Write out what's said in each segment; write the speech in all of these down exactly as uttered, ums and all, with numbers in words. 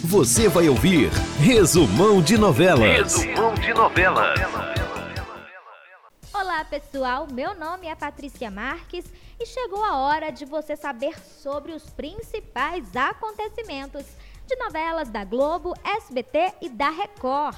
Você vai ouvir Resumão de Novelas. Resumão de Novelas. Olá pessoal, meu nome é Patrícia Marques e chegou a hora de você saber sobre os principais acontecimentos de novelas da Globo, S B T e da Record.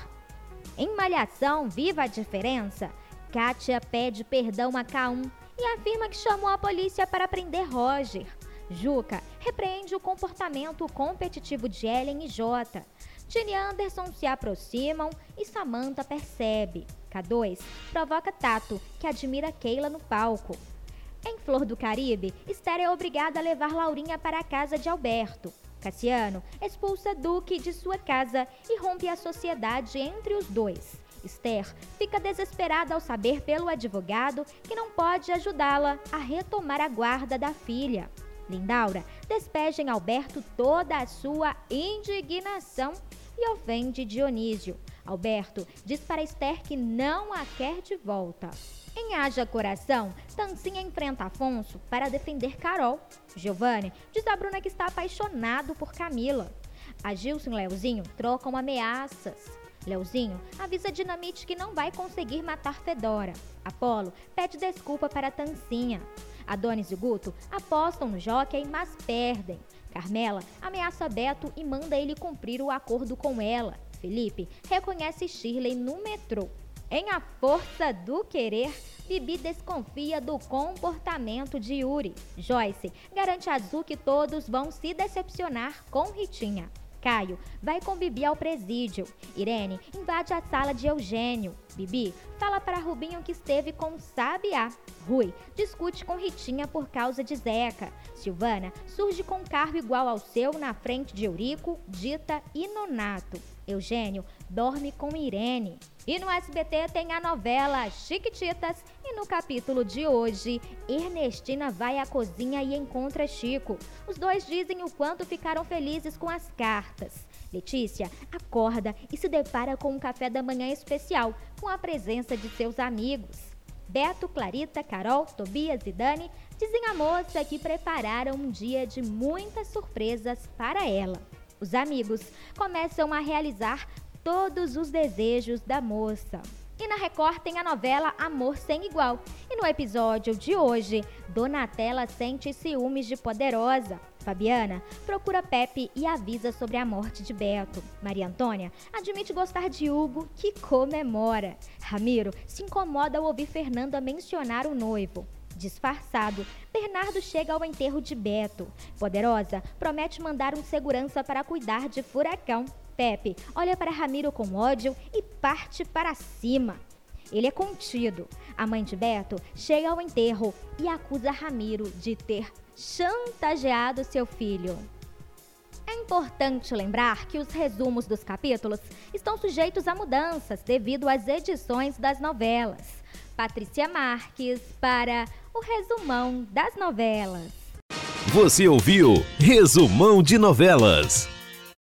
Em Malhação, Viva a Diferença, Kátia pede perdão a K um e afirma que chamou a polícia para prender Roger. Juca repreende o comportamento competitivo de Ellen e Jota. Tini e Anderson se aproximam e Samantha percebe. K dois provoca Tato, que admira Keila no palco. Em Flor do Caribe, Esther é obrigada a levar Laurinha para a casa de Alberto. Cassiano expulsa Duque de sua casa e rompe a sociedade entre os dois. Esther fica desesperada ao saber pelo advogado que não pode ajudá-la a retomar a guarda da filha. Lindaura despeja em Alberto toda a sua indignação e ofende Dionísio. Alberto diz para Esther que não a quer de volta. Em Haja Coração, Tancinha enfrenta Afonso para defender Carol. Giovanni diz a Bruna que está apaixonado por Camila. A Gilson e Leozinho trocam ameaças. Leozinho avisa Dinamite que não vai conseguir matar Fedora. Apolo pede desculpa para Tancinha. Adonis e Guto apostam no jockey, mas perdem. Carmela ameaça Beto e manda ele cumprir o acordo com ela. Felipe reconhece Shirley no metrô. Em A Força do Querer, Bibi desconfia do comportamento de Yuri. Joyce garante a Azul que todos vão se decepcionar com Ritinha. Caio vai com Bibi ao presídio. Irene invade a sala de Eugênio. Bibi fala para Rubinho que esteve com Sabiá. Rui discute com Ritinha por causa de Zeca. Silvana surge com um carro igual ao seu na frente de Eurico, Dita e Nonato. Eugênio dorme com Irene. E no S B T tem a novela Chiquititas e no capítulo de hoje, Ernestina vai à cozinha e encontra Chico. Os dois dizem o quanto ficaram felizes com as cartas. Letícia acorda e se depara com um café da manhã especial, com a presença de seus amigos. Beto, Clarita, Carol, Tobias e Dani dizem à moça que prepararam um dia de muitas surpresas para ela. Os amigos começam a realizar todos os desejos da moça. E na Record tem a novela Amor Sem Igual. E no episódio de hoje, Donatella sente ciúmes de Poderosa. Fabiana procura Pepe e avisa sobre a morte de Beto. Maria Antônia admite gostar de Hugo, que comemora. Ramiro se incomoda ao ouvir Fernanda mencionar o noivo. Disfarçado, Bernardo chega ao enterro de Beto. Poderosa promete mandar um segurança para cuidar de Furacão. Pepe olha para Ramiro com ódio e parte para cima. Ele é contido. A mãe de Beto chega ao enterro e acusa Ramiro de ter chantageado seu filho. É importante lembrar que os resumos dos capítulos estão sujeitos a mudanças devido às edições das novelas. Patrícia Marques para o Resumão das Novelas. Você ouviu Resumão de Novelas.